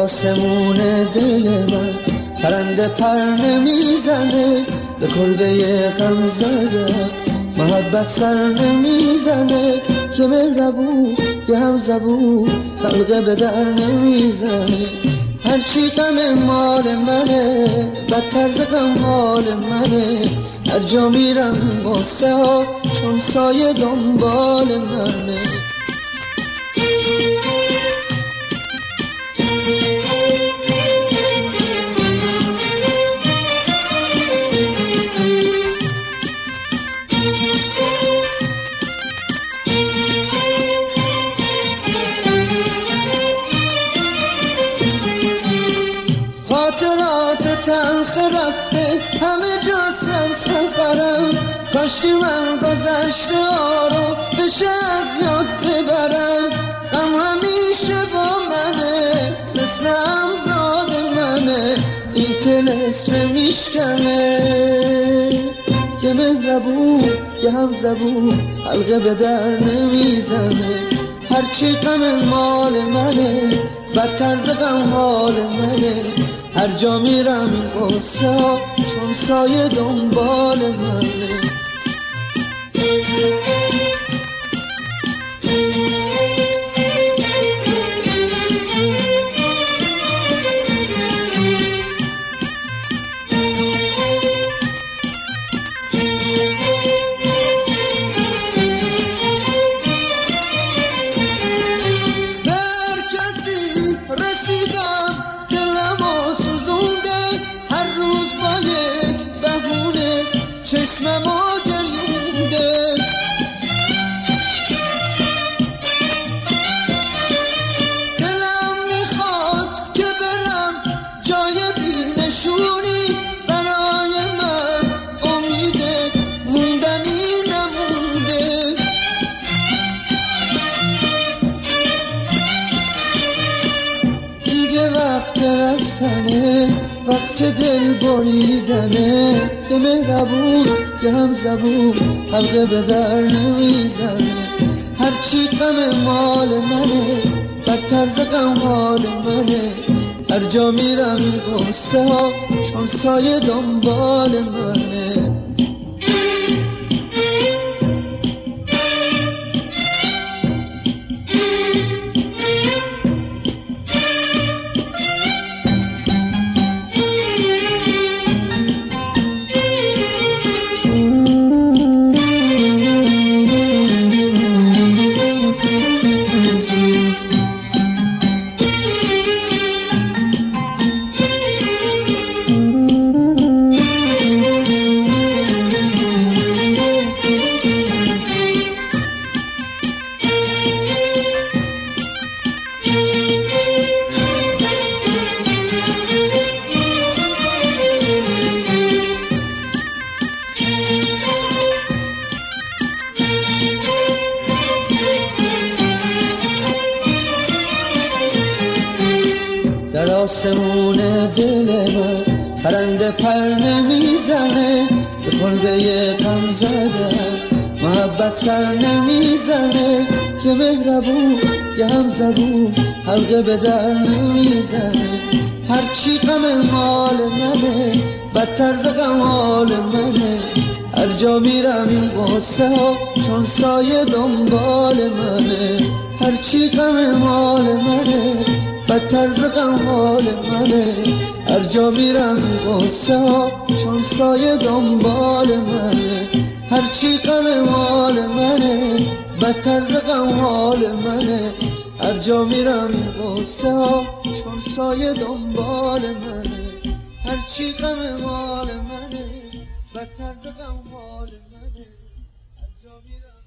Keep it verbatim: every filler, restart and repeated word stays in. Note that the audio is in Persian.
آسمون دل من پرنده پر نمیزنه، به کلبه غم زدم محبت سر نمیزنه، که مهربون که هم زبون حلقه به در نمیزنه. هرچی غم مال منه بدتر ز غم حال منه، هر جا میرم قصه ها چون سایه دنبال منه. خاطرات تلخ رفته همه جاست من سفرم، کاشکی من گذشته ها رو بشه از یاد ببرم. غم همیشه با منه مثل همزاد منه، این طلسم میشکنه که مهربون که هم زبون حلقه به در نمیزنه. هرچی غم مال منه بدتر ز غم حال منه، هر جا میرم این قصه ها چون سایه دنبال منه. چشمم و گریونده دلم میخواد که برم جای بی نشونی، برای من امید موندنی نمونده. دیگه وقت رفتنه وقت دل بریدنه، که مهربون که هم زبون حلقه به در نمیزنه. هرچی غم مال منه بدتر ز غم حال منه، هر جا میرم این قصه ها چون سایه دنبال منه. در آسمون دل من پرنده پر نمیزنه، به کلبه غم زدم محبت سر نمیزنه، که مهربون که هم زبون حلقه به در نمیزنه. هرچی غم مال منه بدتر ز غم حال منه، هر جا میرم این قصه ها چون سایه دنبال منه. هرچی غم مال منه بدتر ز غم حال منه، هر جا میرم این قصه ها چون سایه دنبال منه. هرچی غم مال منه بدتر ز غم حال منه، هر جا میرم این قصه ها چون سایه دنبال منه. هرچی غم مال منه بدتر ز غم حال منه، هر جا میرم